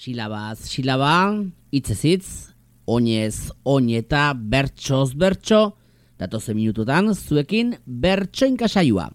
Silabaz silaba, hitzez hitz, oinez oineta, bertsoz bertso, datozen minututan zuekin bertsoinka saioa.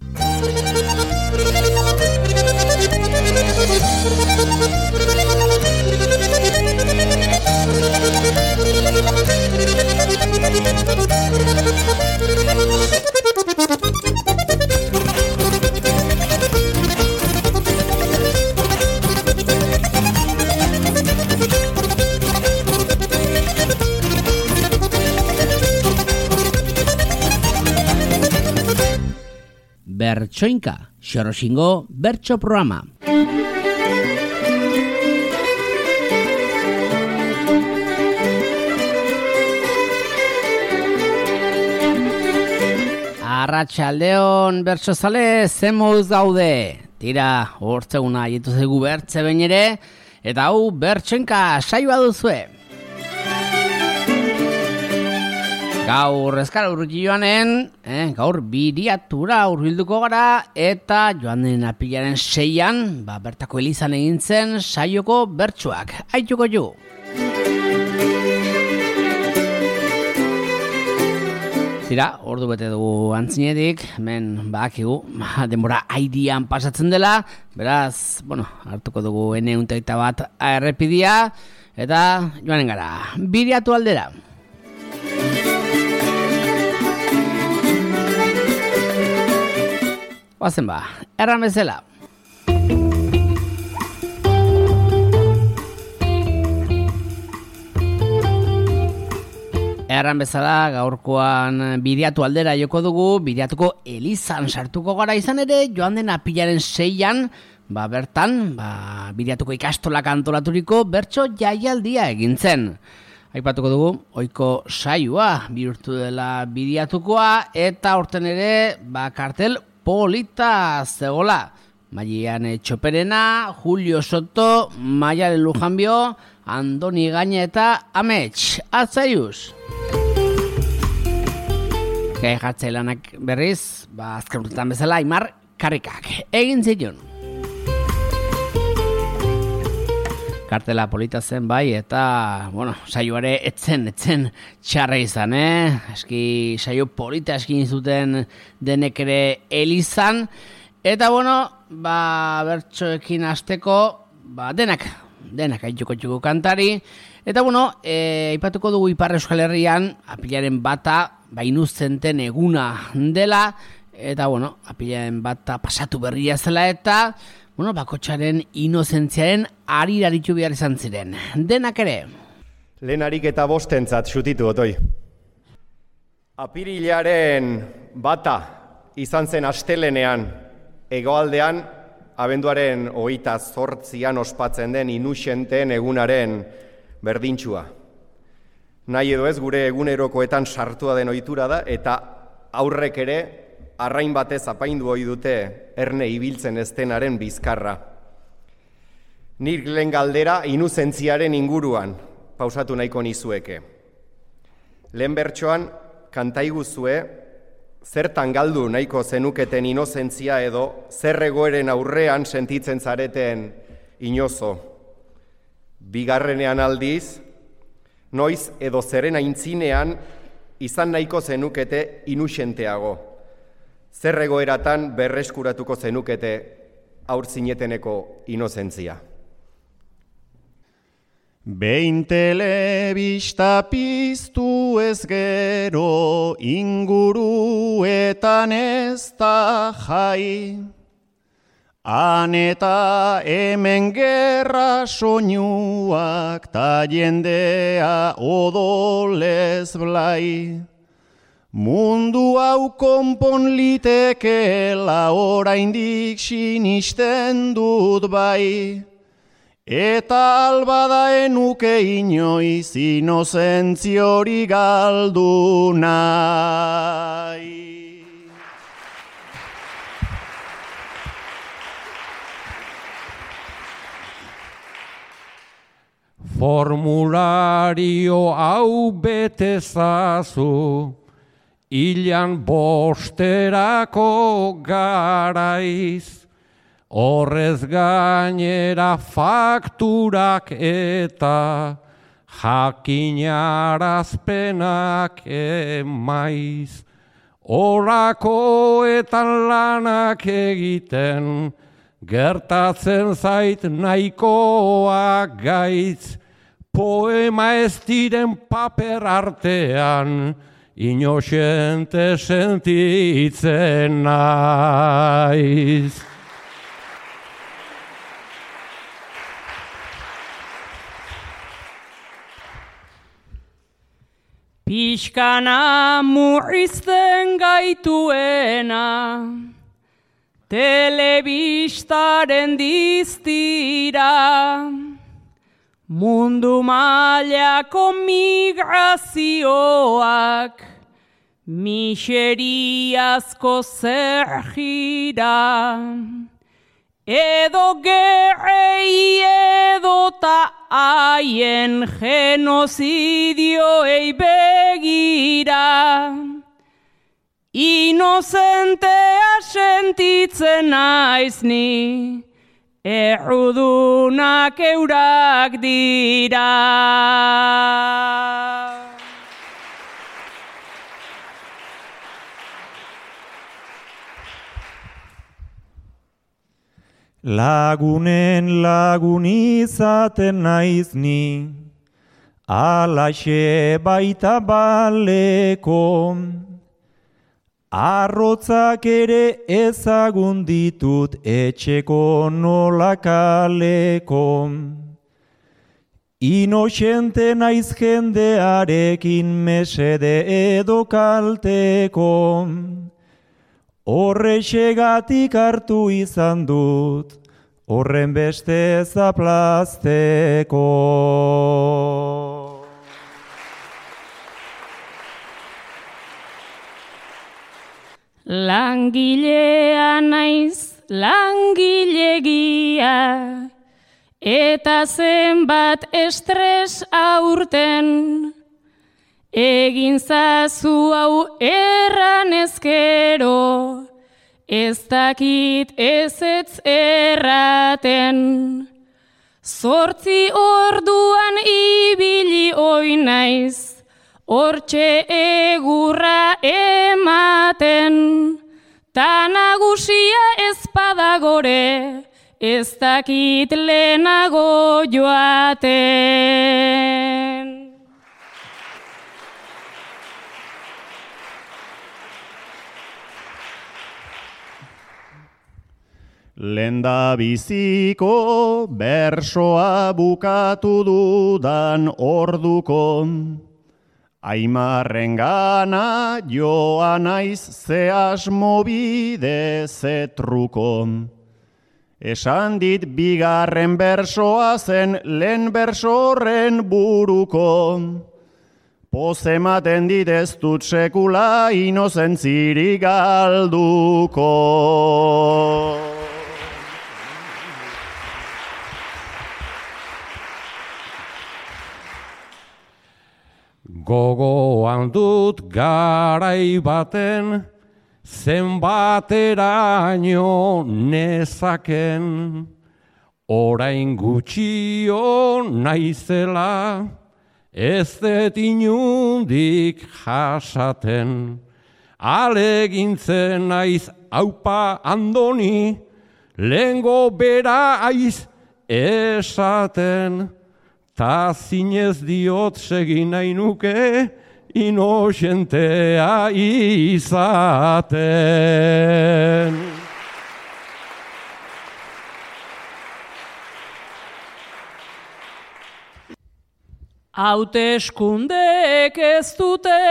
Bertsoinka, Xoroxingo bertso programa. Arratsaldeon bertsozale, zen moduz gaude. Tira, hortzeguna aietu zaigu bertze behin ere, eta hau bertsoinka saioa duzue. Gaur eskara urruti joanen, gaur biriatura urbilduko gara, eta joan den apilaren 6an, bertako elizan egin zen saioko bertsoak. Aituko ju! Tira, ordu bete dugu antzinetik, hemen bakigu, denbora aidian pasatzen dela, beraz, hartuko dugu N1 errepidia, eta joanen gara, biriatu aldera. Oazen erran bezala. Erran bezala, gaurkoan biriatu aldera joko dugu, biriatuko elizan sartuko gara izan ere, joan den apilaren 6an, bertan, biriatuko ikastolak antolaturiko bertso jaialdia egin zen. Aipatuko dugu, ohiko saioa bihurtu dela biriatukoa, eta horten ere, kartel polita zegola. Maian Txoperena, Julio Soto, Maialen Lujanbio, Andoni Gaina eta Amets. Atzaiuz! Gai jartzailanak berriz, azken urtetan bezala, Aimar Karrikak egin zituen. Kartela polita zen bai, eta, saioare etzen txarra izan, Eski saio polita eskin zuten denek ere elizan, eta, bertsoekin hasteko, denak aituko txuko kantari, eta, aipatuko dugu Ipar Euskal Herrian, apilaren bata, inuzenten eguna dela, eta, apilaren bata pasatu berria zela, eta, bakotxaren inozentziaren ariraritu behar izan ziren. Denak ere. Lehenarik eta bostentzat xutitu otoi. Apirilaren bata izan zen astelenean, hegoaldean, abenduaren 28an ospatzen den inuzenten egunaren berdintxua. Nahi edo ez, gure egunerokoetan sartua den ohitura da, eta aurrek ere, arrain batez apaindu ohi dute erne ibiltzen eztenaren bizkarra. Nik lehen galdera inuzentziaren inguruan pausatu nahiko nizueke. Lehen bertsoan kantaiguzue zertan galdu nahiko zenuketen inozentzia edo zer egoeren aurrean sentitzen zareten inozo. Bigarrenean aldiz, noiz edo zeren aintzinean izan nahiko zenukete inusenteago. Zer egoeratan berreskuratuko zenukete aur zineteneko inozentzia. Behin telebista piztu ez gero inguruetan ez da jai. Han eta hemen gerra soinuak ta jendea odolez blai. Mundu hau konpon litekeela oraindik sinisten dut bai, eta albada enuke inoiz inozentziori galdu nahi. Formulario hau betezazu, Ilan bosterako garaiz, horrez gainera fakturak eta jakinarazpenak emaiz. Orakoetan lanak egiten, gertatzen zait nahikoa gaitz, poema ez diren paper artean, inoxente sentitzen naiz. Pixkana murrizten gaituena, telebistaren diztira, mundu mailako migrazioak, miseriazko zer gira, edo gerrei edota haien genozidioei begira, inozentea sentitzen naiz ni, errudunak eurak dira. Lagunen lagun izaten naiz ni, alaxe baita baleko, arrotzak ere ezagun ditut etxeko nola kaleko. Inoxente naiz jendearekin mesede edo kalteko, horrexegatik hartu izan dut, horren beste zaplazteko. Langilea naiz, langilegia, eta zenbat estres aurten, egin zazu hau erran ezkero, ez dakit ezetz erraten. 8 orduan ibili oin naiz, hortxe egurra ematen, ta nagusia ez badagore, ez dakit lehenago joaten. Lenda biziko bersoa bukatu dudan orduko, Aimarren gana joa naiz ze asmo bide ze truko. Esan dit bigarren bersoa zen lehen bersorren buruko. Poz ematen dit ez dut sekula inozentzirik galduko. Gogoan dut garai baten, zenbateraino nezaken, orain gutxio naizela, ez dut inundik jasaten. Alegintzen naiz aupa Andoni, lehengo bera aiz esaten, ta zinez diot segin nahi nuke inoxentea izaten. Hauteskundek ez dute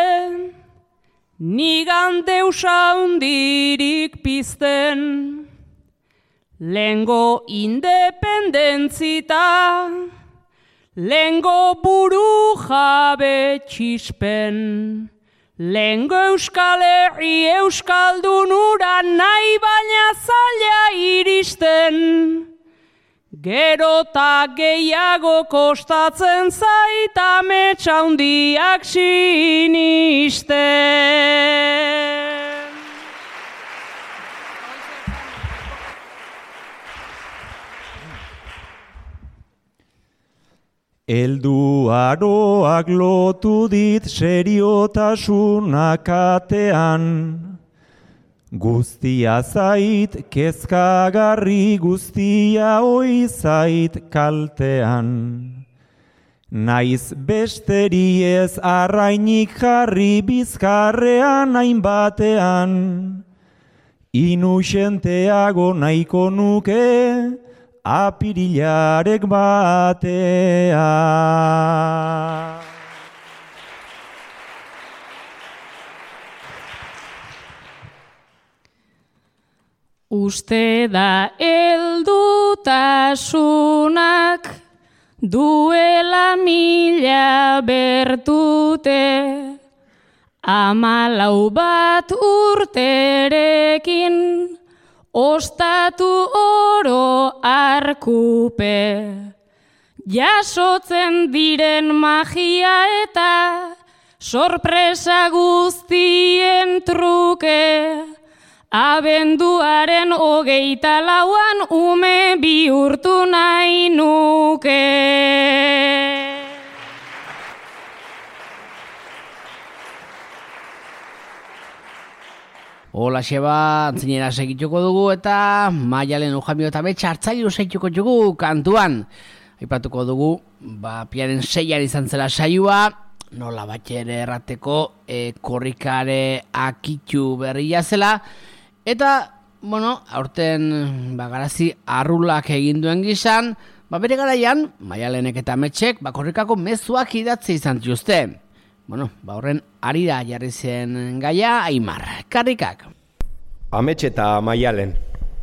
nigan deusa hundirik pizten, lehengo independentzita, lehengo buru jabe txispen, lehengo Euskal Herri Euskaldun ura nahi baina zaila iristen, gero ta gehiago kostatzen zait ametsa hundiak sinisten. Eldu aroak lotu dit seriotasunak atean, guztia zait kezkagarri, guztia oi zait kaltean. Naiz besteri ez arrainik jarri bizkarrean hainbatean, inuxenteago nahiko nuke apirilarek batean. Uste da heldutasunak duela 1000 bertute, 14 bat urterekin ostatu oro arkupe. Jasotzen diren magia eta sorpresa guztien truke, abenduaren 24an ume bihurtu nahi nuke. Hola xeba, antzinera segituko dugu eta Maialen Ujamio eta Betxa hartzailu segituko dugu kantuan. Aipatuko dugu, piaren 6an izan zela saioa, nola batxere errateko korrikare akitu berria zela. Eta, aurten garazi arrulak egin duen gizan, bere garaian, Maialenek eta Metxek korrikako mezuak idatzi izan dituzte. Horren arira jarri zen gaia Aimar, karrikak. Amets eta Maialen.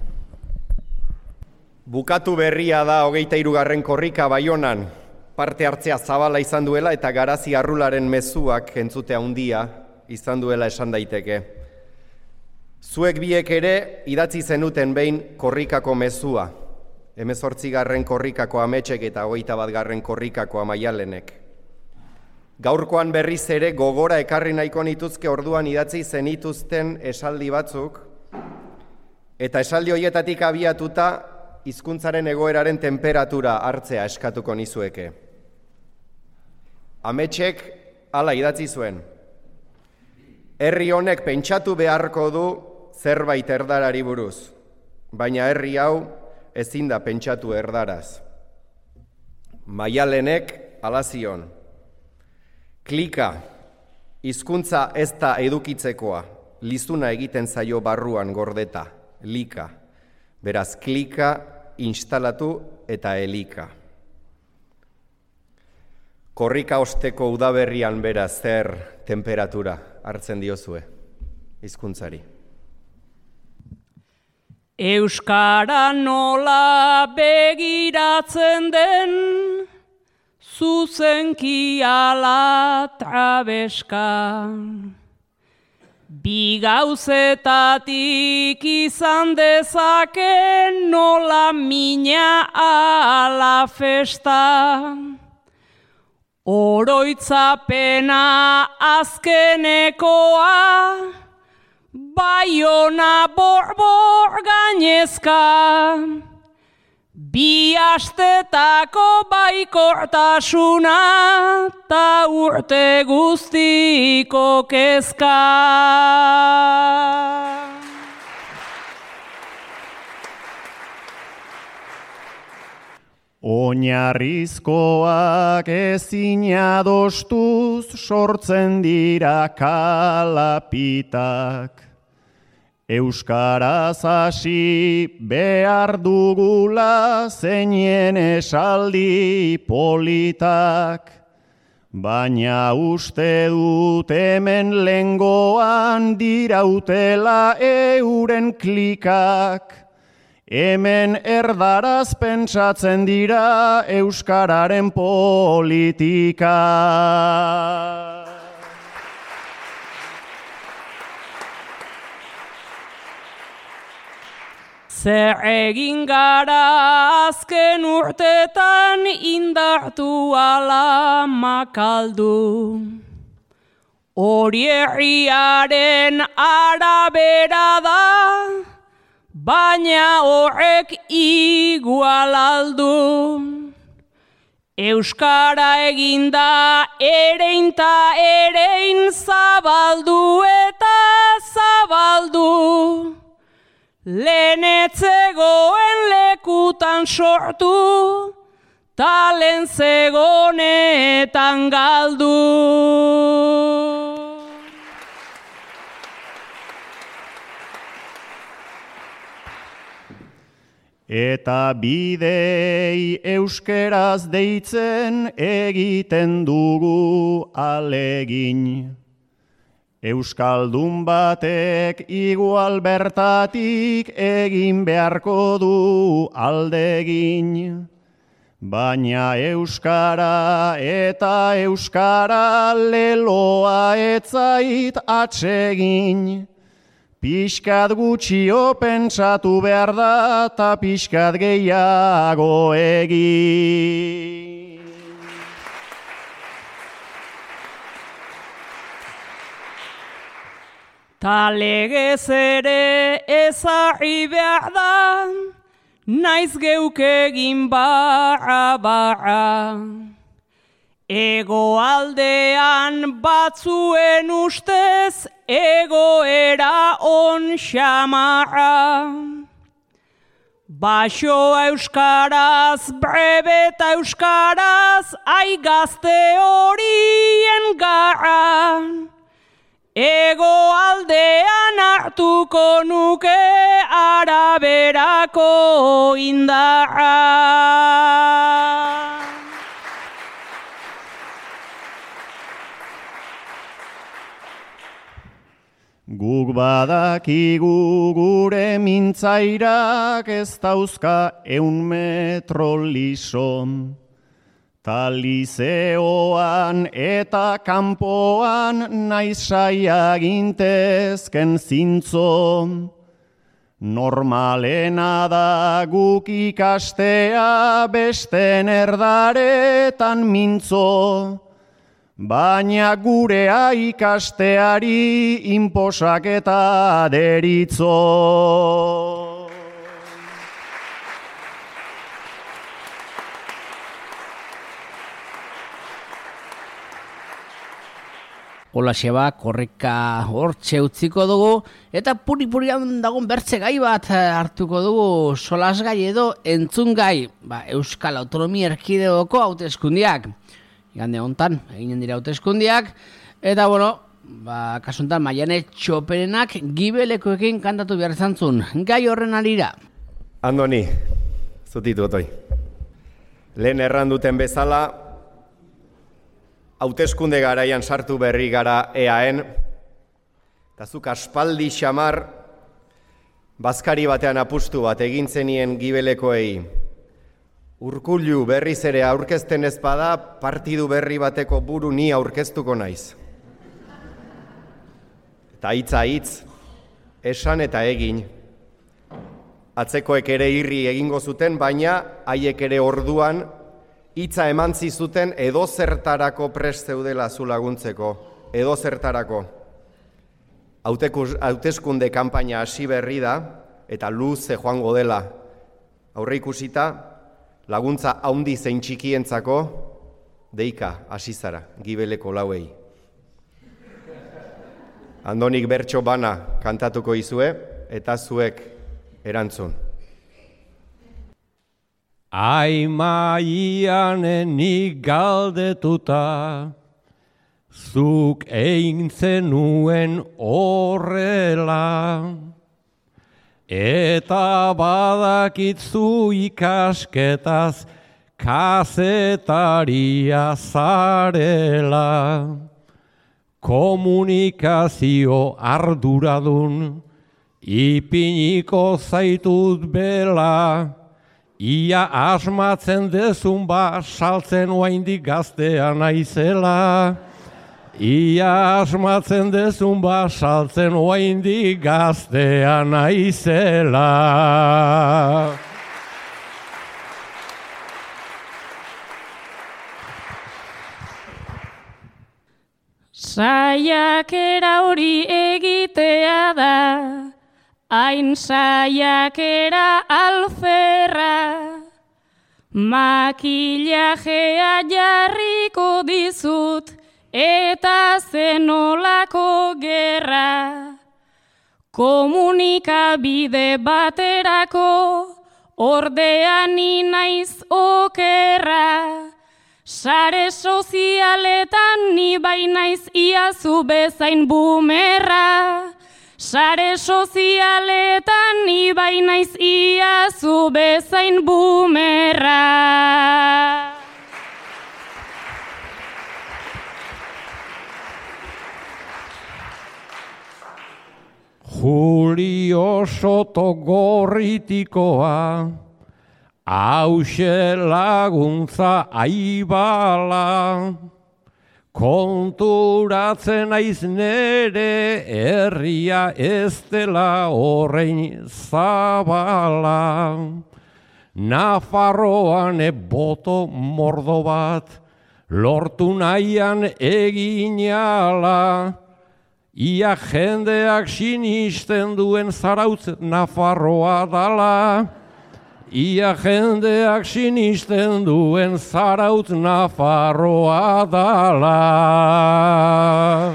Bukatu berria da 23. korrika Baionan, parte hartzea zabala izan duela eta garazi arrularen mezuak entzutea handia izan duela esan daiteke. Zuek biek ere idatzi zenuten behin korrikako mezua, 18. korrikako Ametsek eta 21. korrikako Maialenek. Gaurkoan berriz ere gogora ekarri nahiko nituzke orduan idatzi zenituzten esaldi batzuk, eta esaldi horietatik abiatuta hizkuntzaren egoeraren temperatura hartzea eskatuko nizueke. Ametsek hala idatzi zuen. Herri honek pentsatu beharko du zerbait erdarari buruz, baina herri hau ezin da pentsatu erdaraz. Maialenek hala zion. Klika, hizkuntza ez da edukitzekoa, lizuna egiten zaio barruan gordeta, lika. Beraz, klika, instalatu eta elika. Korrika osteko udaberrian beraz zer temperatura hartzen diozue, hizkuntzari. Euskara nola begiratzen den, zuzenki ala trabeska. Bi gauzetatik izan dezake nola mina ala festa. Oroitzapena azkenekoa, Baiona borbor gainezka. Bi astetako baikortasuna ta urte guztiko kezka. Oinarrizkoak ezin adostuz sortzen dira kalapitak. Euskaraz hasi behar dugula zeinen esaldi politak. Baina uste dut hemen lengoan dirautela euren klikak. Hemen erdaraz pentsatzen dira euskararen politika. Zer egin gara azken urtetan indartu ala makaldu. Hori herriaren arabera da, baina horrek igual aldu. Euskara eginda erein ta erein zabaldu eta zabaldu. Lehen etzegoen lekutan sortu, talen zegonetan galdu. Eta bidei euskeraz deitzen egiten dugu alegin. Euskaldun batek igual bertatik egin beharko du aldegin. Baina euskara eta euskara leloa etzait atsegin. Piskat gutxio pentsatu behar da, eta piskat gehiago egin. Ta legez ere ezagri behar da, naiz geuk egin barra. Egoaldean batzuen ustez, egoera on xamarra. Baxoa euskaraz, brebeta euskaraz, aigazte horien garra. Egoaldean hartuko nuke araberako indarra. Guk badakigu gure mintzairak ez dauzka 100 metro liso. Ta lizeoan eta kanpoan naiz saia gintezken zintzo. Normalena da guk ikastea besten erdaretan mintzo. Baina gurea ikasteari inposaketa deritzo. Holaxeba, korrika hortxe utziko dugu, eta puri-purian dagoen bertze gai bat hartuko dugu, solasgai edo entzungai, Euskal Autonomia Erkidegoko hauteskundiak. Igande hontan eginen dira hauteskundiak, eta kasuntan Maiane Txoperenak Gibelekoekin kantatu behar zantzun. Gai horren arira. Andoni, zutitu otoi. Lehen erranduten bezala, hauteskunde garaian sartu berri gara EAen, eta zuk aspaldi xamar, bazkari batean apustu bat egin zenien Gibelekoei. Urkullu berriz ere aurkezten ezpada, partidu berri bateko buru ni aurkeztuko naiz. Eta hitza hitz, esan eta egin. Atzekoek ere irri egingo zuten, baina haiek ere orduan hitza eman zizuten edozertarako prest zeudela zu laguntzeko, edozertarako. Hauteskunde kanpaina hasi berri da, eta luze joango dela. Aurre ikusita, laguntza haundi zein txikientzako, deika hasi zara, Gibeleko lauei. Andonik bertso bana kantatuko izue, eta zuek erantzun. Aimaianen nik galdetuta, zuk egin zenuen horrela, eta badakitzu ikasketaz kazetaria zarela. Komunikazio arduradun, ipiniko zaitut bela, ia asmatzen dezun saltzen oaindik gaztea naizela. Ia asmatzen dezun saltzen oaindik gaztea naizela. Saiakera hori egitea da, hain saiakera alferra, Makillajea jarriko dizut, eta zenolako gerra. Komunikabide baterako, ordean ni naiz okerra. Sare sozialetan ni bai naiz iazu bezain bumerra. Sare sozialetan ni bai naiz iazu bezain bumerra. Julio Soto Gorritikoa, hauxe laguntza aibala, konturatzen naiz nere herria ez dela horrein zabala. Nafarroan boto mordo bat, lortu nahian eginala, ia jendeak sinisten duen Zarautz Nafarroa dala. Ia jendeak sinisten duen Zarautz Nafarroa dala.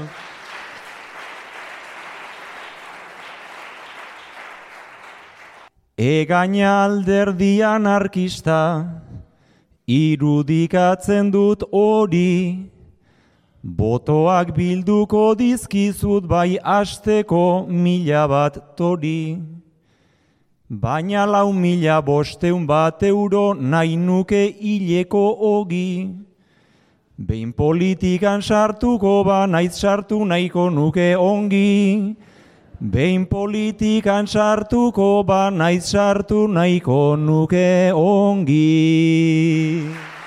Egaina alderdi anarkista, irudikatzen dut hori, botoak bilduko dizkizut bai asteko 1000 bat tori. Baina 4.500 bat euro nahi nuke hileko ogi. Behin politikan sartuko ba naiz sartu nahiko nuke ongi. Behin politikan sartuko ba naiz sartu nahiko nuke ongi.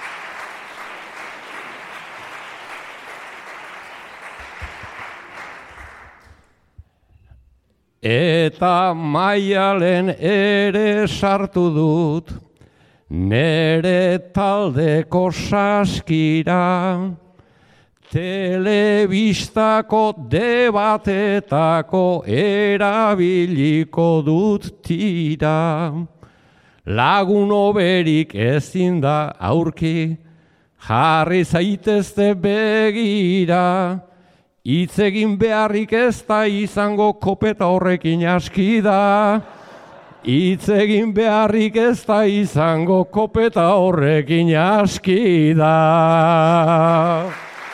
Eta Maialen ere sartu dut, nere taldeko saskira, telebistako debatetako erabiliko dut tira. Lagun oberik ezin da aurki, jarri zaitezte begira, hitz egin beharrik ez da izango kopeta horrekin aski da. Hitz egin beharrik ez da izango kopeta horrekin aski da.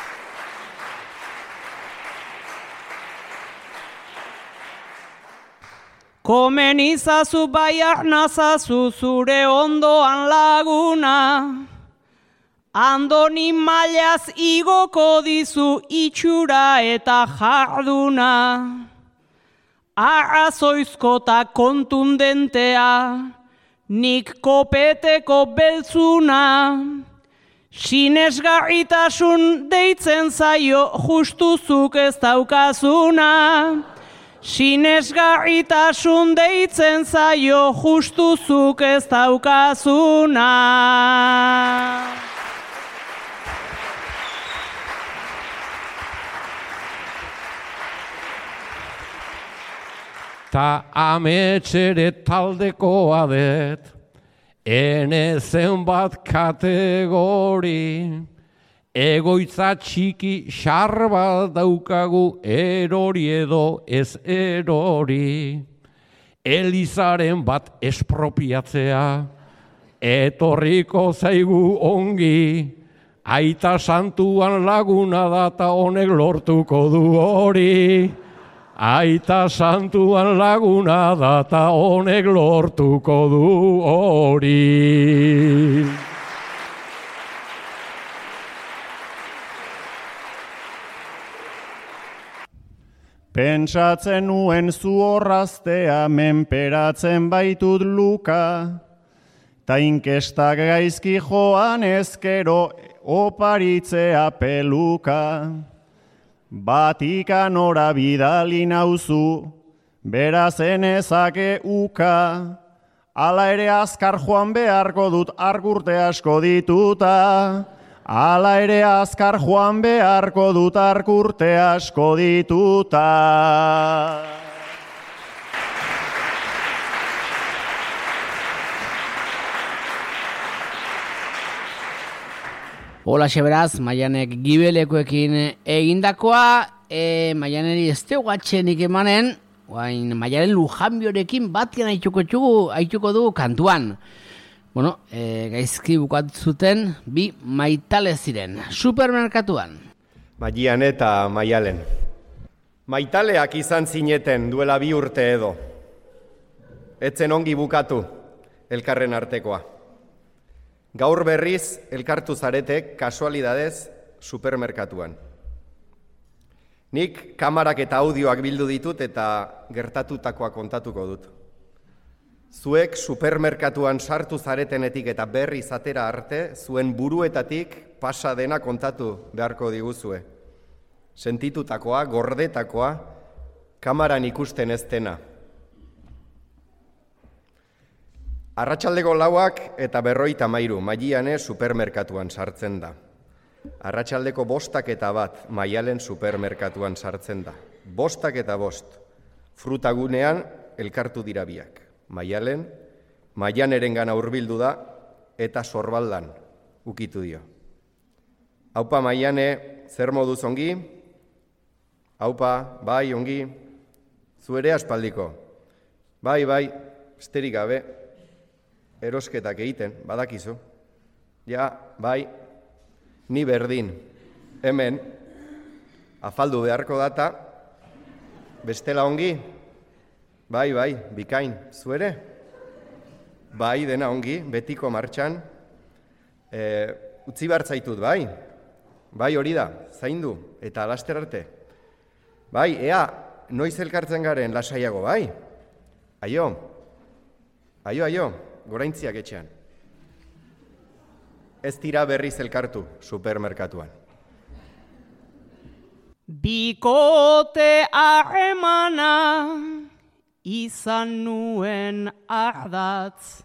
Komen izazu baiak nazazu zure ondoan laguna. Andoni mailaz igoko dizu itxura eta jarduna. Arrazoizko ta kontundentea, nik kopeteko beltzuna. Sinesgarritasun deitzen zaio justuzuk ez daukazuna. Sinesgarritasun deitzen zaio justuzuk ez daukazuna. Ta ametxere taldekoa det, ene zenbat kategori, egoitza txiki xar bat daukagu erori edo ez erori. Elizaren bat espropiatzea, etorriko zaigu ongi, aita santuan laguna data honek lortuko du hori. Aita santuan laguna data honek lortuko du hori. Pentsatzen nuen zu horraztea menperatzen baitut luka, ta inkestak gaizki joan ezkero oparitzea peluka. Batikan ora bidali nauzu, beraz enezake uka, ala ere azkar joan beharko dut argurte asko dituta. Ala ere azkar joan beharko dut argurte asko dituta. Holaxe beraz, Maianek gibelekoekin egindakoa, Maianeri ez teugatxenik emanen, Maialen Lujanbiorekin batian haituko dugu kantuan. Bueno, gaizki bukatu zuten bi maitale ziren, supermerkatuan. Maian eta Maialen. Maitaleak izan zineten duela 2 urte edo. Etzen ongi bukatu elkarren artekoa. Gaur berriz elkartu zaretek kasualidadez supermerkatuan. Nik kamarak eta audioak bildu ditut eta gertatutakoa kontatuko dut. Zuek supermerkatuan sartu zaretenetik eta berriz atera arte, zuen buruetatik pasa dena kontatu beharko diguzue. Sentitutakoa, gordetakoa, kamaran ikusten ez dena. Arratsaldeko 4 eta 53 Maiane supermerkatuan sartzen da. Arratsaldeko 5 eta 1 Maialen supermerkatuan sartzen da. 5 eta 5. Frutagunean elkartu dira biak. Maialen, Maianerengana hurbildu da eta sorbaldan ukitu dio. Aupa Maiane, zer moduz ongi? Aupa, bai ongi. Zu ere aspaldiko. Bai, besterik gabe. Erosketak egiten, badakizu. Ja, bai, ni berdin. Hemen, afaldu beharko data, bestela ongi. Bai, bikain, zu ere? Bai, dena ongi, betiko martxan. Utzi bartzaitut, bai? Bai, hori da, zaindu, eta laster arte. Bai, ea, noiz elkartzen garen lasaiago, bai? Aio, goraintziak etxean. Ez dira berriz elkartu supermerkatuan. Bikote harremana izan nuen ardatz,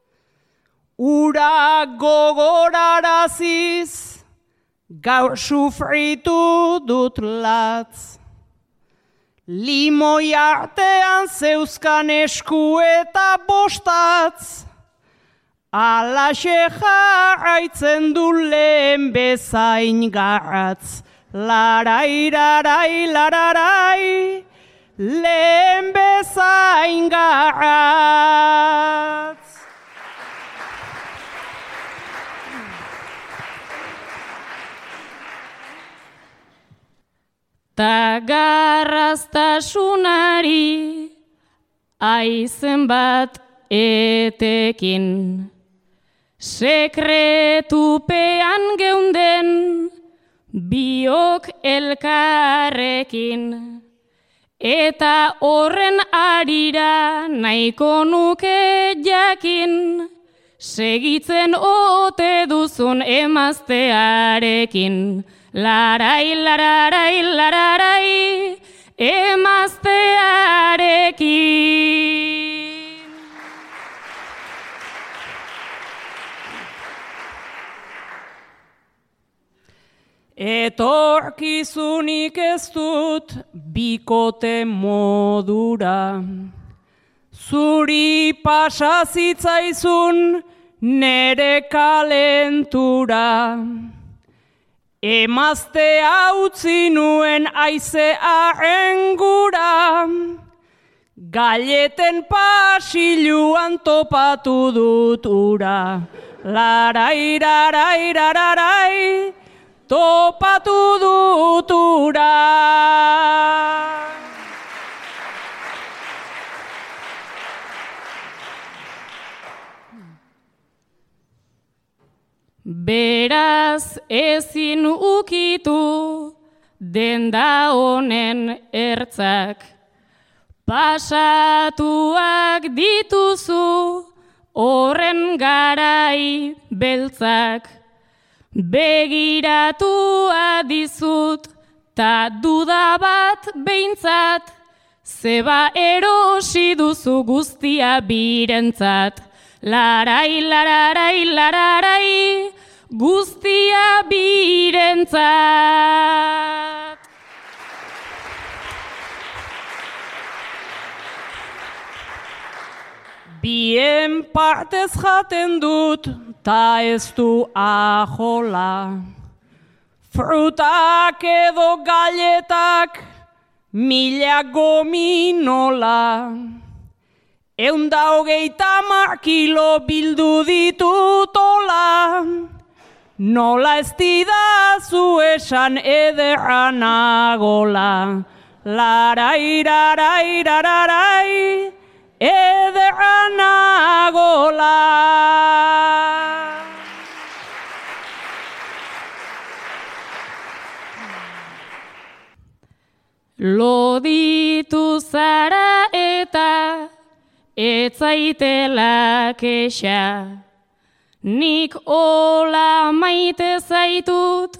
ura gogoraraziz gaur sufritu dut latz. Limoi artean zeuzkan esku eta bostatz, alaxe jarraitzen du lehen bezain garratz. Larai, lehen bezain garratz. Ta garraztasunari aizen bat etekin, sekretupean geunden biok elkarrekin, eta horren arira nahiko nuke jakin, segitzen ote duzun emaztearekin. Larai, emaztearekin. Etorkizunik ez dut bikote modura, zuri pasa zitzaizun nere kalentura. Emaztea utzi nuen aizearen gura, galleten pasiluan topatu dut ura. Larai, topatu dut ura. Beraz ezin ukitu denda honen ertzak, pasatuak dituzu horren garai beltzak. Begiratu adizut ta duda bat behintzat, zeba erosi duzu guztia birentzat. Larai, guztia birentzat. Bien partez jaten dut ta ez du ajola. Frutak edo galletak, 1000 gominola. 130 kilo bildu ditutola. Nola ez didazu esan ederra nagola. Larai, rarai, rararai, ederra nagola. Loditu zara eta ez zaitela kexa. Nik ola maite zaitut,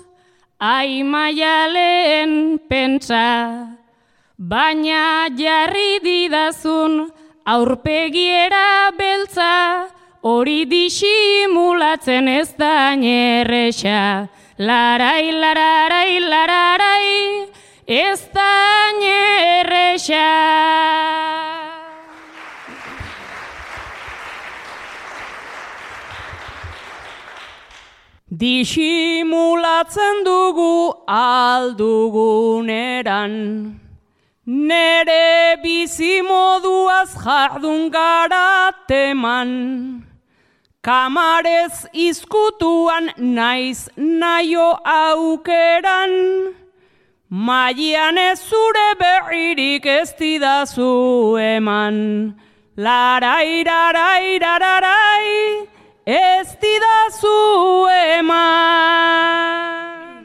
Maialen pentsa. Baina jarri didazun aurpegiera beltza, hori disimulatzen ez da nerrexa. Larai, lararai, lararai, ez da nerrexa. Disimulatzen dugu alduguneran, nere bizimoduaz jardun gara teman. Kamarez izkutuan naiz naio aukeran, maian ez zure berririk ez didazu eman. Larai, rarai, rararai, ez didazu eman.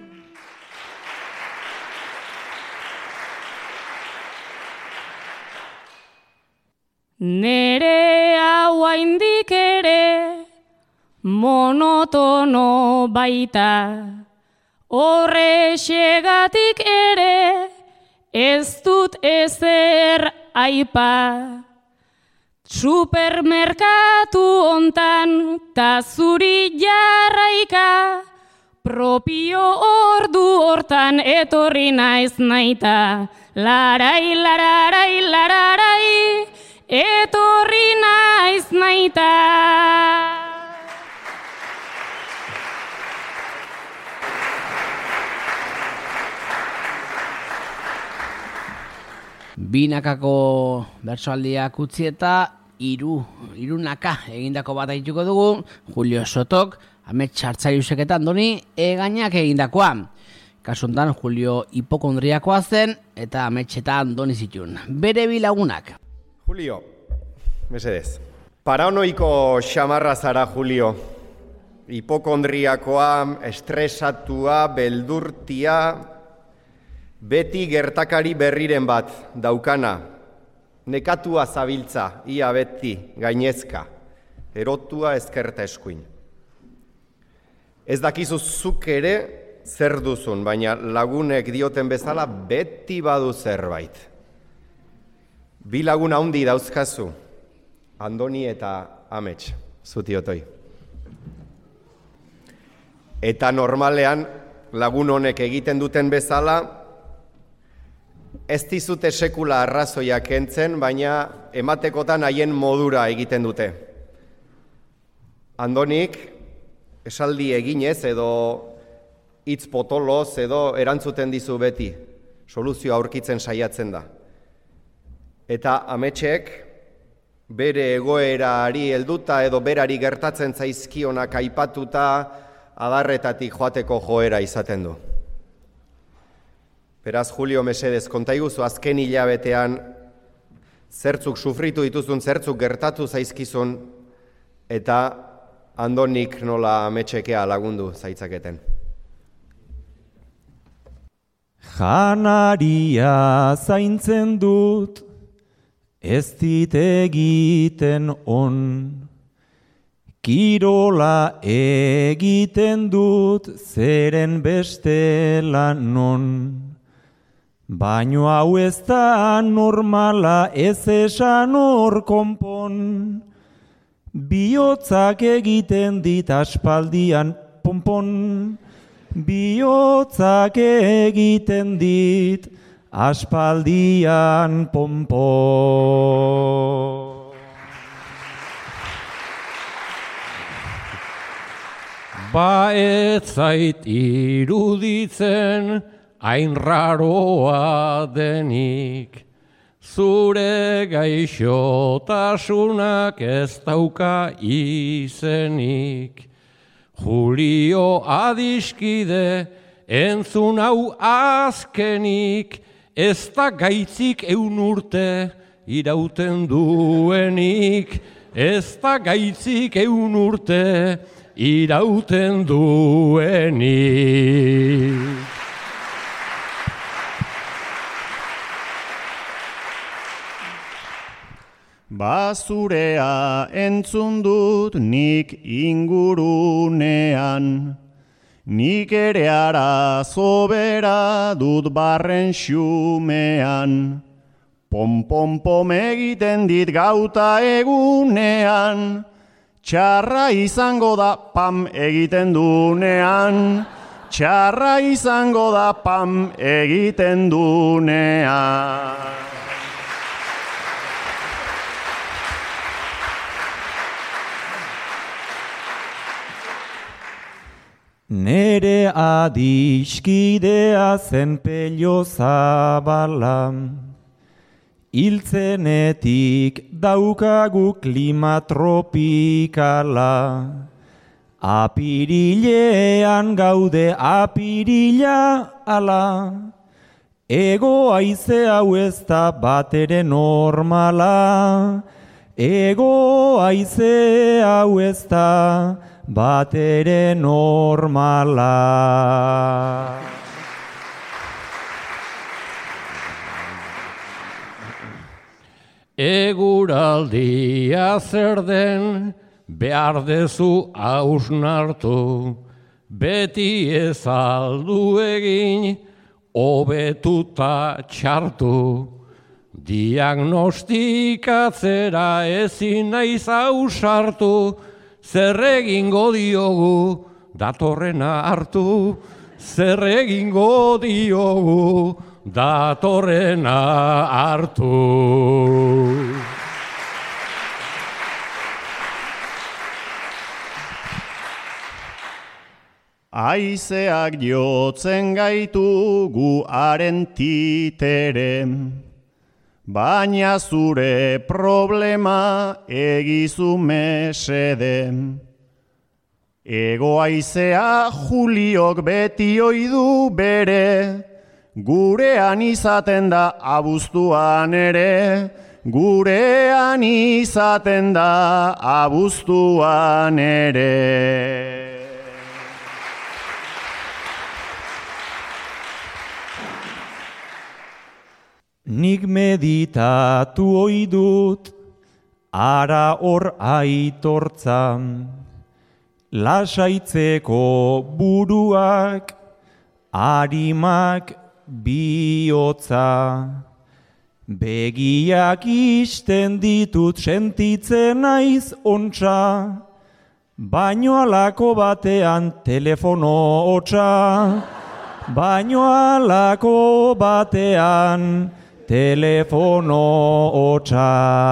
Nere hau haindik ere monotono baita, horrexegatik ere ez dut ezer aipa. Supermerkatu hontan ta zuri jarraika, propio ordu hortan etorri naiz naita. Larai, lararai, lararai, etorri naiz naita. Binakako bertsoaldiak utzi eta irunaka egindako bat aituko dugu, Julio Sotok, Amets Artzaiusek eta Andoni Egainak egindakoa. Kasuntan Julio hipokondriakoa zen eta Amets eta Andoni zituen. Bere bilagunak. Julio, mesedez. Paranoiko xamarra zara, Julio. Hipokondriakoa, estresatua, beldurtia, beti gertakari berriren bat daukana. Nekatua zabiltza, ia beti, gainezka. Erotua ezkerta eskuin. Ez dakizu zuk ere zer duzun, baina lagunek dioten bezala beti badu zerbait. Bi lagun handi dauzkazu, Andoni eta Amets, zutiotoi. Eta normalean lagun honek egiten duten bezala, ez dizute sekula arrazoiak kentzen, baina ematekotan haien modura egiten dute. Andonik esaldi eginez edo hitz potoloz edo erantzuten dizu beti, soluzio aurkitzen saiatzen da. Eta Ametsek bere egoerari helduta edo berari gertatzen zaizkionak aipatuta adarretatik joateko joera izaten du. Beraz, Julio, mesedez, kontaiguzu azken hilabetean zertzuk sufritu dituzun, zertzuk gertatu zaizkizun, eta Andonik nola Ametsekea lagundu zaitzaketen. Janaria zaintzen dut, ez dit egiten on. Kirola egiten dut, zeren bestela non. Baino hau ez da normala, ez esan hor konpon. Bihotzak egiten dit aspaldian ponpon. Bihotzak egiten dit aspaldian ponpon. ez zait iruditzen hain raroa denik. Zure gaixotasunak ez dauka izenik. Julio adiskide entzun hau azkenik, ez da gaitzik 100 urte irauten duenik. Ez da gaitzik 100 urte irauten duenik. Bazurea entzun dut nik ingurunean, nik ere arazo bera dut barren xumean. Pom egiten dit gauta egunean, txarra izango da pam egiten dunean, txarra izango da pam egiten dunean. Nere adiskidea zen Pello Zabala, hiltzenetik daukagu klima tropikala. Apirilean gaude apirila ala, ego haize hau ez da batere normala. Ego haize hau ez da batere normala. Eguraldia zer den behar dezu hausnartu, beti ez aldu egin hobetuta txartu. Diagnostikatzera ezin naiz ausartu, zer egingo diogu datorrena hartu, zer egingo diogu datorrena hartu. Haizeak jotzen gaitu gu haren titere, baina zure problema egizu mesede. Ego haizea Juliok beti oidu bere, gurean izaten da abuztuan ere, gurean izaten da abuztuan ere. Nik meditatu oidut, ara hor aitortza, lasaitzeko buruak, arimak bihotza. Begiak isten ditut sentitzen naiz ontsa, baino halako batean telefono hotsa, baino halako batean telefono hotsa.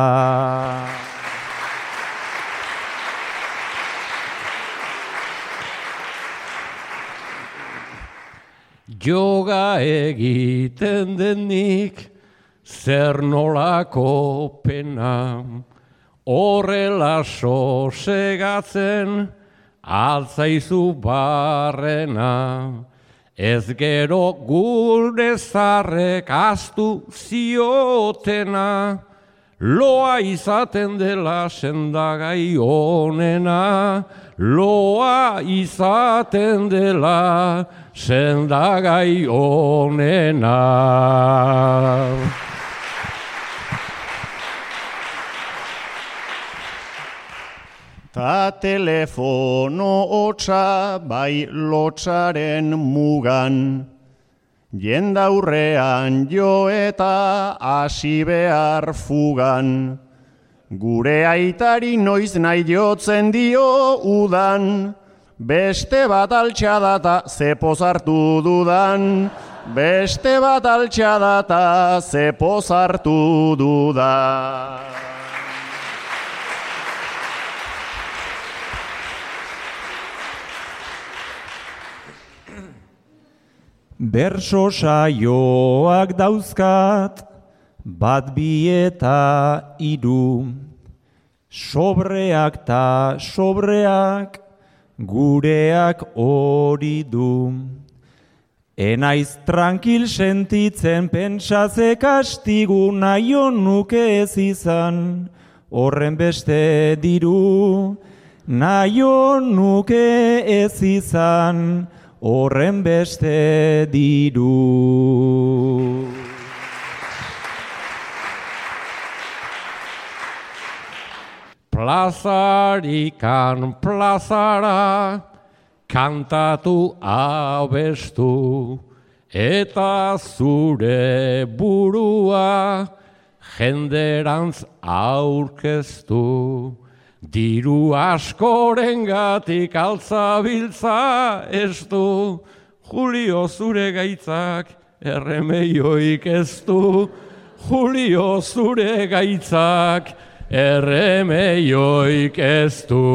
Yoga egiten denik zer nolako pena, horrela sosegatzen altzaizu barrena. Ez gero gure zarrek astu ziotena, loa izaten dela sendagai onena, loa izaten dela sendagai onena. Ta telefono hotsa bai lotsaren mugan, jendaurrean jo eta hasi behar fugan. Gure aitari noiz nahi jotzen dio udan, beste bat altxadata ze pozartu dudan, beste bat altxadata ze pozartu dudan. Berso saioak dauzkat, bat bi eta hiru. Sobreak ta sobreak, gureak hori du. Enaiz tranquil sentitzen pentsaze kastigu naio nuke ez izan, horren beste diru. Naio nuke ez izan, horren beste diru. Plazarikan plazara, kantatu abestu, eta zure burua jenderantz aurkeztu. Diru askorengatik altzabiltza ez du, Julio zure gaitzak erremeioik ez du, Julio zure gaitzak erremeioik ez du.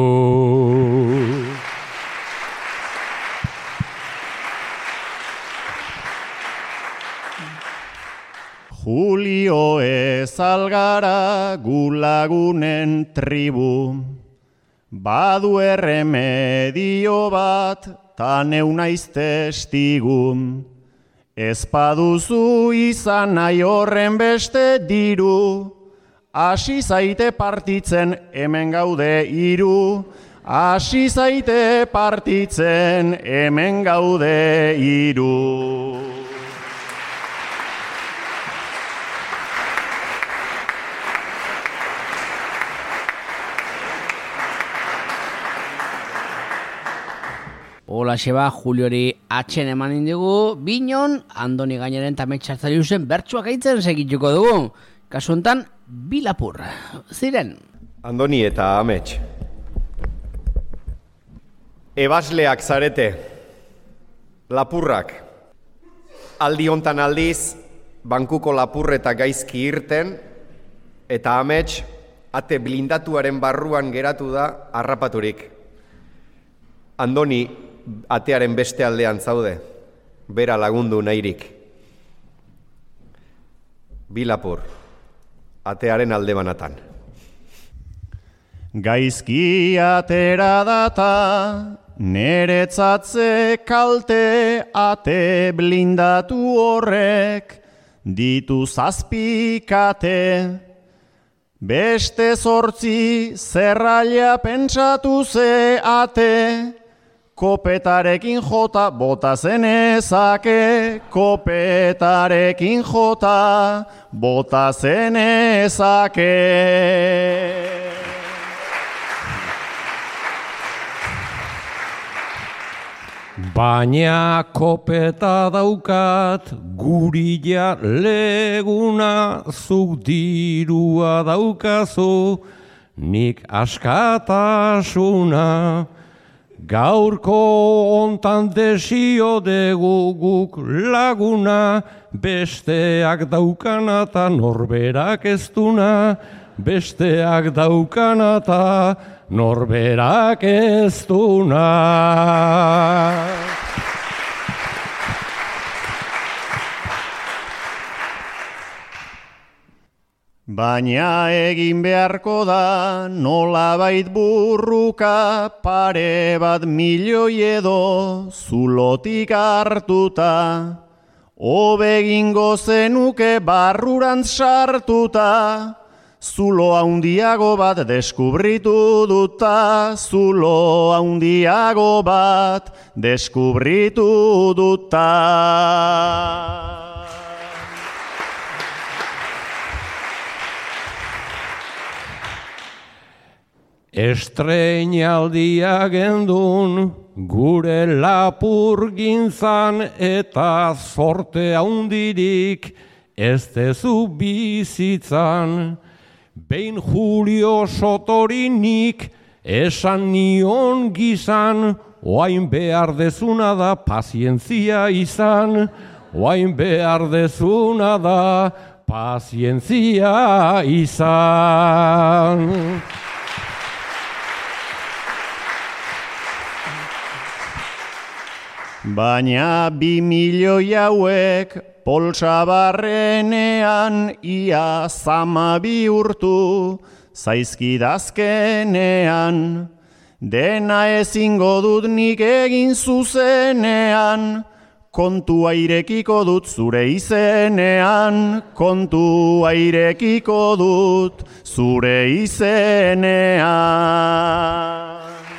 Julio ez algara gulagunen tribu, badu erremedio bat ta neu naiz testigu. Ez paduzu izan nahi horren beste diru, hasi zaite partitzen hemen gaude hiru, hasi zaite partitzen hemen gaude hiru. Hola xeba, Juliori atxen eman indigu, binon, Andoni gaineren tametxartzariusen bertsuak aitzen segituko dugu. Kasu honetan, bi lapur. Ziren? Andoni eta amets. Ebasleak zarete, lapurrak. Aldi hontan aldiz, bankuko lapurreta gaizki irten, eta amets, ate blindatuaren barruan geratu da harrapaturik. Andoni, atearen beste aldean zaude, bera lagundu nahirik. Bi lapur, atearen alde banatan. Gaizki atera data, neretzatze kalte ate blindatu horrek, ditu zazpikate. Beste 8 zerraila pentsatu ze ate, kopetarekin jota bota zenezake, kopetarekin jota bota zenezake. Baina kopeta daukat, gurila leguna, zuk dirua daukazu, nik askatasuna. Gaurko ontan desio dugu guk laguna, besteak daukana eta norberak ez duna, besteak daukana eta norberak ez duna. Baina egin beharko da nolabait burruka, pare bat milioi edo zulotik hartuta. Hobegingo zenuke barrurantz sartuta, zulo handiago bat deskubritu duta, zulo handiago bat deskubritu duta. Estreinaldia gendun gure lapurgintzan eta zorte handirik ez dezu bizitzan. Behin Julio Sotorinik esan nion gizan, oain behar dezuna da pazientzia izan, oain behar dezuna da pazientzia izan. Baina 2 milioi hauek poltsa barrenean ia zama bihurtu zaizkidazkenean. Dena ezingo dut nik egin zuzenean, kontua irekiko dut zure izenean, kontua irekiko dut zure izenean.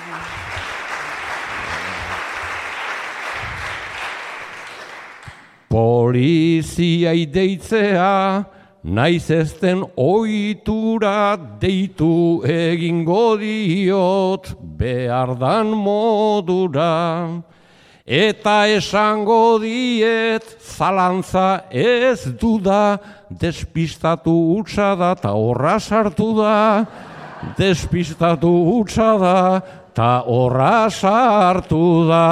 Poliziai deitzea, naiz ezten ohitura deitu egingo diot behardan modura. Eta esango diet zalantza ez duda, despistatu hutsa da ta horra sartu da. Despistatu hutsa da ta horra sartu da.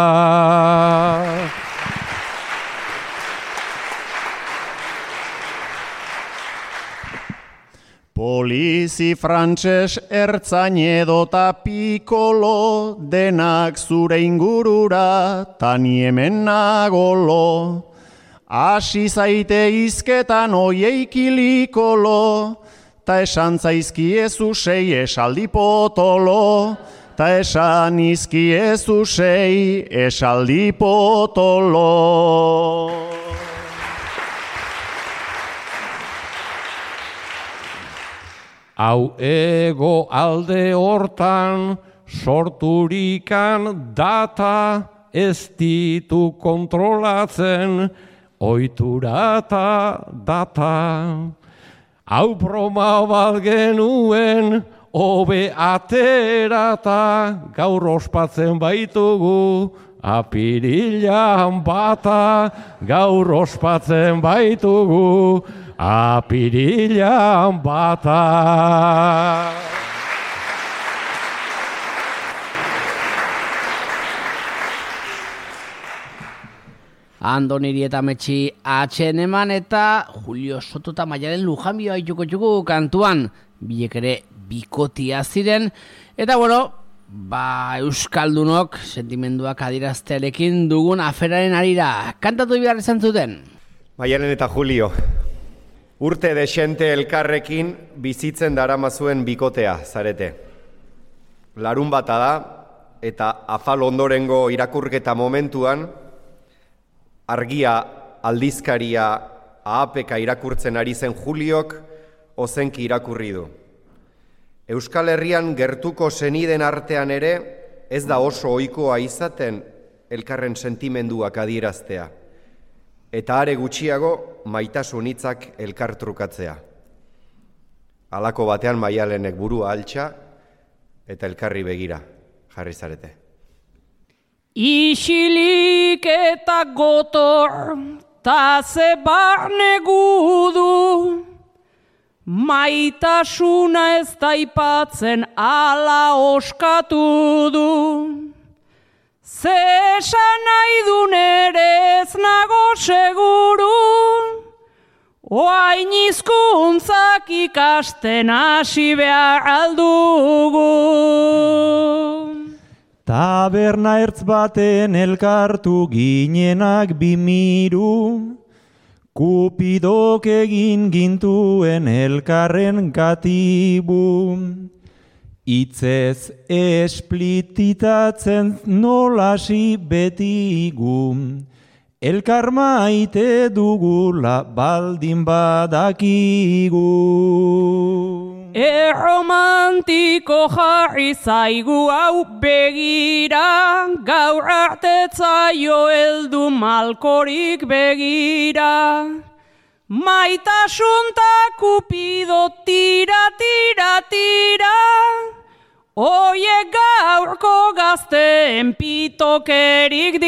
Polizi frantses ertzain edota pikolo, denak zure ingurura, tani hemen nagolo. Asi zaite izketan oiekilikolo, ta esan zaizkiezu 6 esaldi potolo, ta esan izkiezu 6 esaldi potolo. Hau ego alde hortan sorturikan data ez ditu kontrolatzen ohiturata data. Hau broma bat genuen hobe aterata, gaur ospatzen baitugu apirilan bata, gaur ospatzen baitugu apirilan bata. Andoni eta Metxi atxen eman eta Julio Soto eta Maialen Lujambioa itxuko kantuan, biek ere bikotia ziren, eta bueno, Euskaldunok sentimenduak adieraztearekin dugun aferaren arira, kantatu behar izan zuten. Maialen eta Julio, urte desente elkarrekin bizitzen daramazuen bikotea zarete. Larun bata da, eta afal ondorengo irakurketa momentuan, argia aldizkaria ahapeka irakurtzen ari zen Juliok ozenki irakurri du. Euskal Herrian gertuko seniden artean ere ez da oso ohikoa izaten elkarren sentimenduak adieraztea. Eta are gutxiago maitasun hitzak elkartrukatzea. Halako batean Maialenek burua altxa eta elkarri begira jarri zarete. Isilik eta gotor, ta ze barne gudu, maitasuna ez daipatzen ala oskatu du. Ze esan nahi dun ere ez nago seguru, oain hizkuntzak ikasten hasi behar aldugu. Taberna ertz baten elkartu ginenak 2000, Kupidok egin gintuen elkarren gatibu. Itzez esplititatzen nolasi betigu, elkar maite dugula baldin badakigu. Erromantiko jarri zaigu hau begira, gaur artetzaio heldu malkorik begira. Maitasun ta Kupido tira, tira, tira, oiek gaurko gazteen pitokerik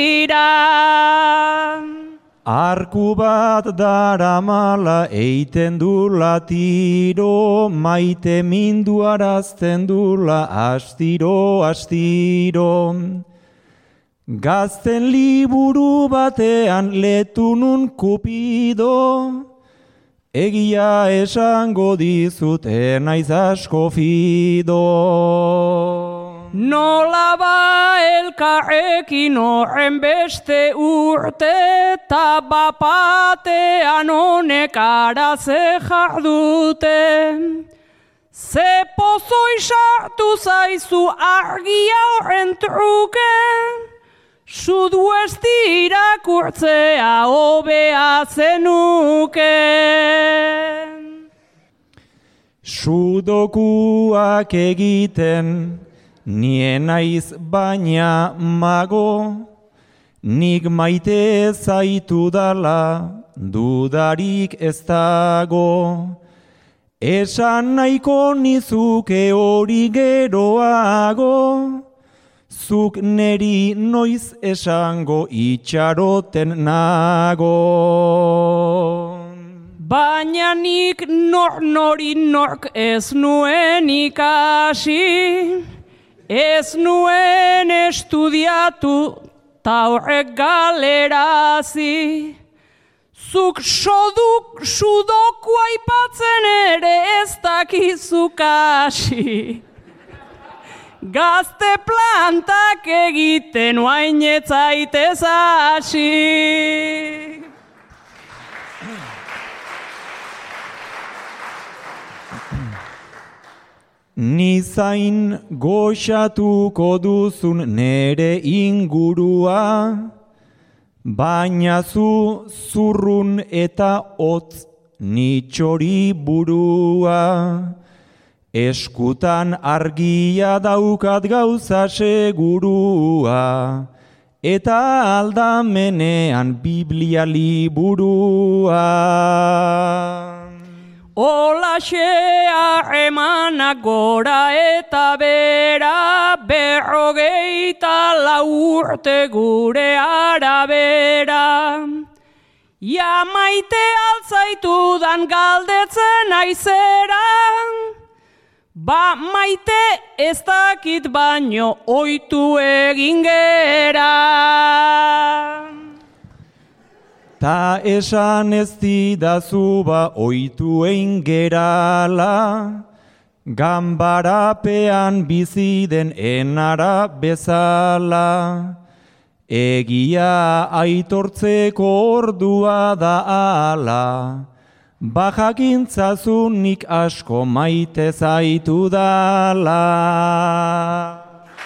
dira. Arku bat daramala eiten dula tiro, maite minduarazten dula astiro, astiro. Gazten liburu batean letunun Kupido, egia esango dizut naiz asko fido. Nola ba elkarrekin horren beste urte, ta bapatean honek araze jardute. Ze pozoi sartu zaizu argia horren truke, Sudoeste irakurtzea hobea zenuke. Sudokuak egiten, nien naiz baina mago, nik maite zaitu dala, dudarik ez dago. Esan nahiko nizuke hori geroago, zuk neri noiz esango itxaroten nago. Baina nik nori nork ez nuen ikasi, ez nuen estudiatu ta horrek galerazi. Zuk sudoku aipatzen ere ez dakizu kasi. Gazte plantak egiten oain ez zaitez hasi. Ni zain goxatuko duzun nere ingurua, baina zu zurrun eta hotz nitxori burua. Eskutan argia daukat gauza segurua, eta aldamenean Biblia liburua. Olaxea emanak gora eta bera, 24 urte gure arabera. Ja maite altzaitudan galdetzen aizera, ba maite ez dakit baino oitu egin gera. Ta esan ez didazu ba oitu egin gerala, ganbarapean bizi den enara bezala. Egia aitortzeko ordua da ala, bajagintzazu nik asko maite zaitu dala.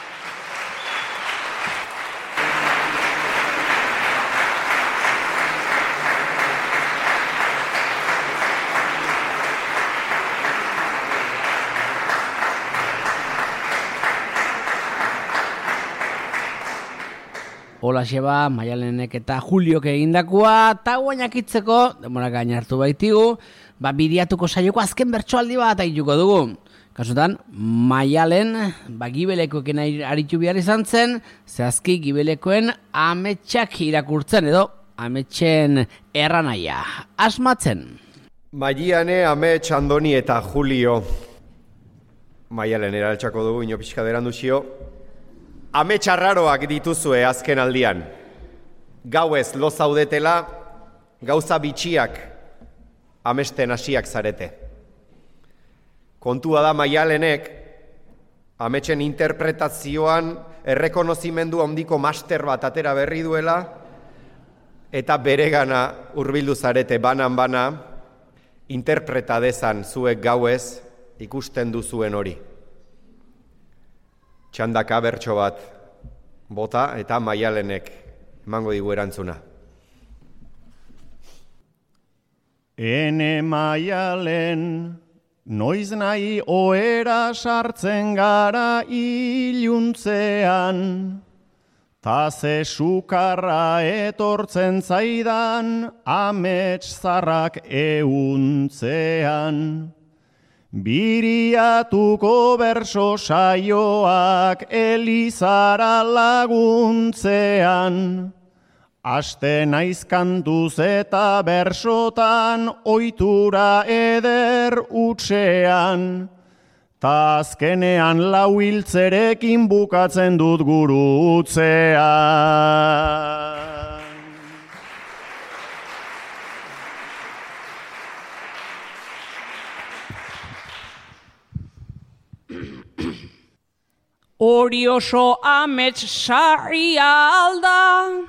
Hola xeba, Maialenek eta Juliok egindakoa, eta guainakitzeko, demorak gain hartu baitigu, bidiatuko saioko azken bertsoaldi bat aituko dugu. Kasutan, Maialen, gibelekoekin aritu behar izan zen, zehazki gibelekoen ametsak irakurtzen edo ametsen erranaia. Asmatzen. Maiane, Amets, Andoni eta Julio. Maialen eraltxako dugu, ino pixka derandu xio. Ametxarraroak dituzue azken aldian. Gauez lo zaudetela, gauza bitxiak amesten hasiak zarete. Kontua da Maialenek, ametsen interpretazioan errekonozimendu handiko master bat atera berri duela, eta beregana hurbildu zarete banan-bana, interpreta dezan zuek gauez ikusten duzuen hori. Txandaka bertso bat bota eta Maialenek emango digu erantzuna. Ene Maialen, noiz nahi ohera sartzen gara iluntzean, ta ze sukarra etortzen zaidan amets zarrak euntzean. Biriatuko berso saioak Elizara laguntzean, aste naiz kantuz eta bersotan ohitura eder utxean, ta azkenean lau hiltzerekin bukatzen dut gurutzean. Hori oso amets sarria alda,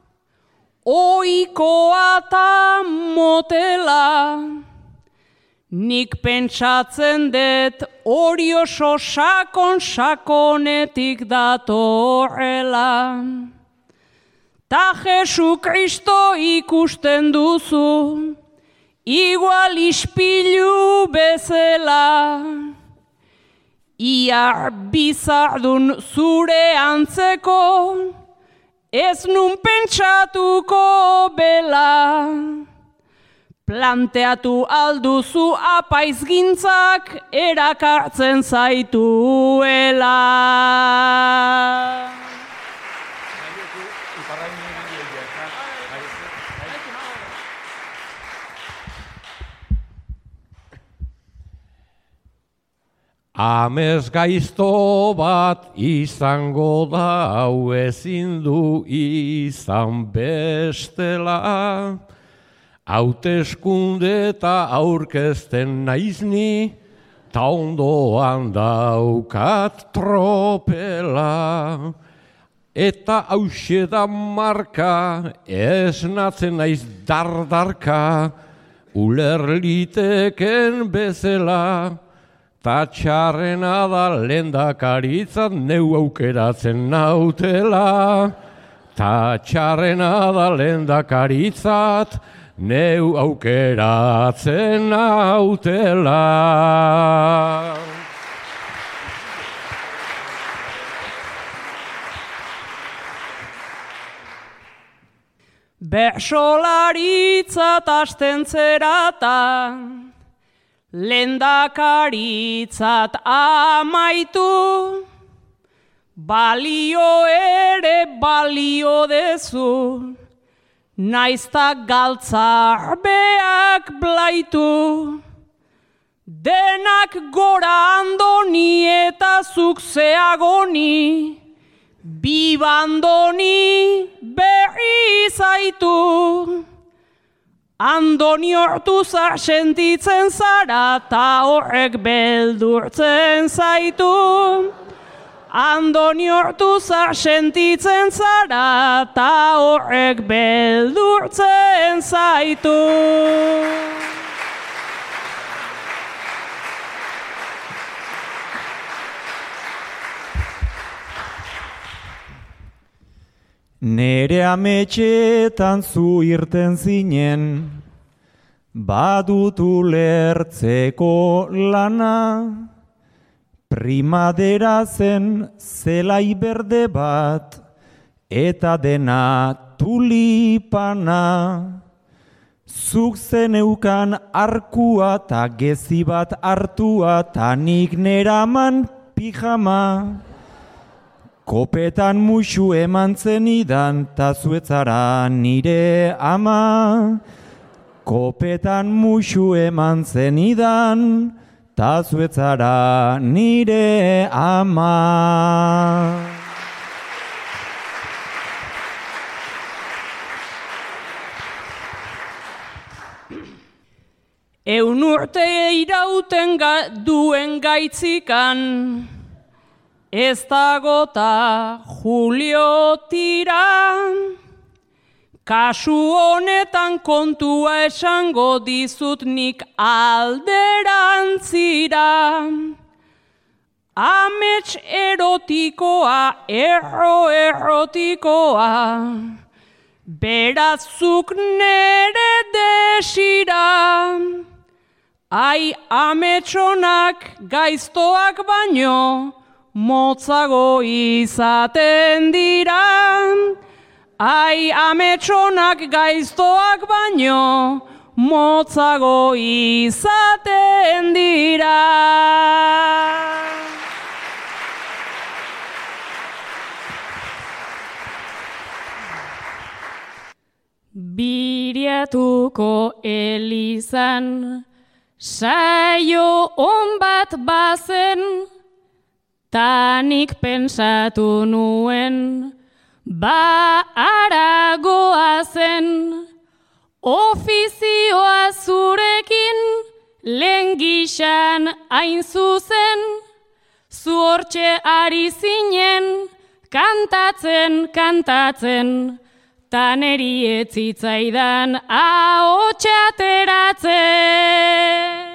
oikoa ta motela, nik pentsatzen dut hori oso sakonetik datorrela. Ta Jesu Kristo ikusten duzu, igual ispilu bezala. Ia bizardun zure antzeko, ez nun pentsatuko bela. Planteatu alduzu apaizgintzak erakartzen zaituela. Amez gaizto bat izango da, hau ezin du izan bestela. Hauteskunde eta aurkezten naizni, ta ondoan daukat tropela. Eta hauxe da marka, esnatzen naiz dardarka, uler liteken bezala. Ta txarrena da lehendakaritzat neu aukeratzen nautela. Ta txarrena da lehendakaritzat neu aukeratzen nautela. Bersolaritzat asten zerata, lehendakaritzat amaitu, balio ere balio dezu, naizta galtzarbeak blaitu. Denak gora andoni eta zuk zeagoni, bibandoni berri zaitu. Andoni hortuza sentitzen zara, ta horrek beldurtzen zaitu. Andoni hortuza sentitzen zara, ta horrek beldurtzen zaitu. Nere ametxetan zu irten zinen, badut ulertzeko lana, primadera zen zelai berde bat, eta dena tulipana. Zuk zeneukan arkua ta gezi bat hartua, ta nik neraman pijama. Kopetan musu eman zenidan, ta zuetzara nire ama. Kopetan musu eman zenidan, ta zuetzara nire ama. Eun urte irauten duen gaitzikan, ez dagota Julio tira. Kasu honetan kontua esango dizut nik alderantzira. Amets erotikoa, errotikoa, beratzuk nere desira. Ai ametsonak gaiztoak baino, motzago izaten dira. Ai ametsonak gaiztoak baino, motzago izaten dira. Biriatuko elizan, saio on bat bazen, tanik pensatu nuen, ba aragoa zen. Ofizioa zurekin, lehen gixan hain zuzen, zu hortxe ari zinen, kantatzen, kantatzen, ta neri ez zitzaidan ahotsa ateratzen.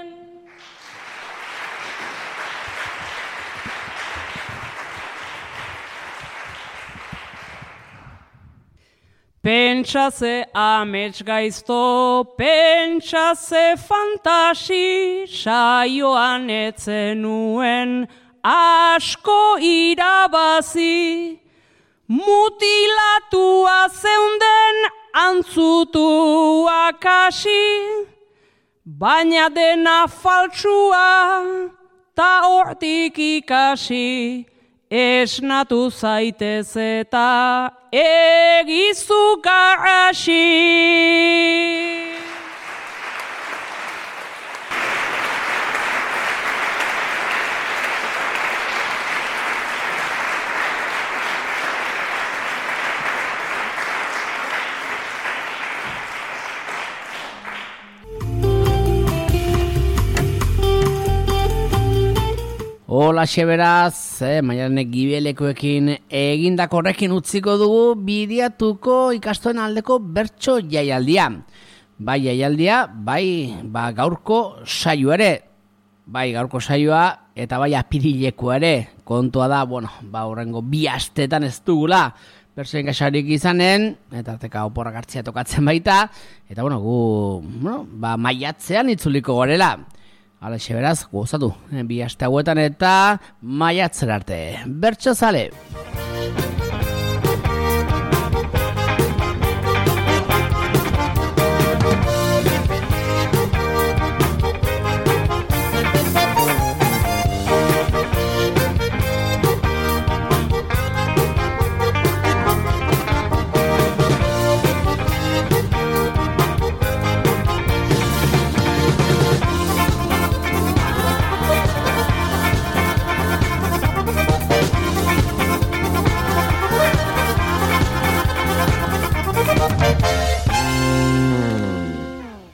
Pentsa ze amets gaizto, pentsa ze fantasi, saioan etzenuen asko irabazi. Mutilatua zeunden antzutuak hasi, baina dena faltsua ta hortik ikasi. Esnatu zaitez eta egizu garrasi. Hola beraz, Maialenek Gibelekoekin egindako horrekin utziko dugu Bidiatuko ikastoen aldeko bertso jaialdia. Bai jaialdia, bai gaurko saioa ere. Bai gaurko saioa eta bai apirilekoa ere. Kontua da, horrengo 2 astetan ez dugula bertsoen kasarik izanen, eta arteka oporrak hartzea tokatzen baita, eta gu maiatzean itzuliko gorela. Alaxe beraz, gozatu, 2 aste hauetan eta maiatzera arte. Bertso zale!